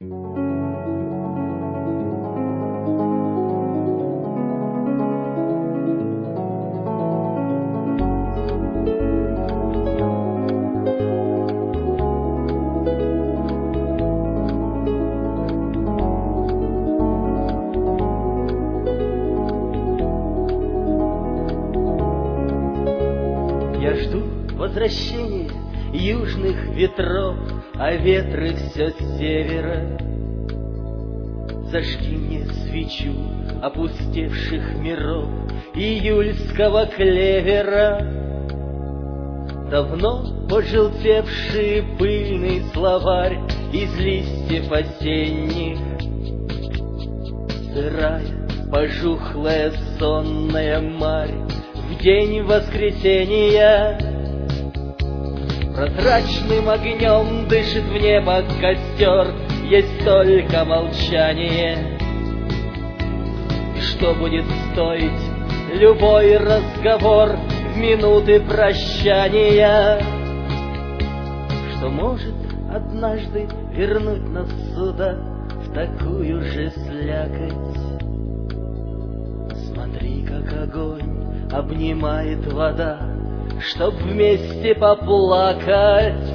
Я жду возвращения южных ветров, а ветры все с севера. Зажги мне свечу опустевших миров июльского клевера. Давно пожелтевший пыльный словарь из листьев осенних, сырая, пожухлая сонная марь в день воскресенья. Прозрачным огнем дышит в небо костер, есть только молчание. И что будет стоить любой разговор в минуты прощания, что может однажды вернуть нас сюда в такую же слякоть? Смотри, как огонь обнимает вода, чтоб вместе поплакать.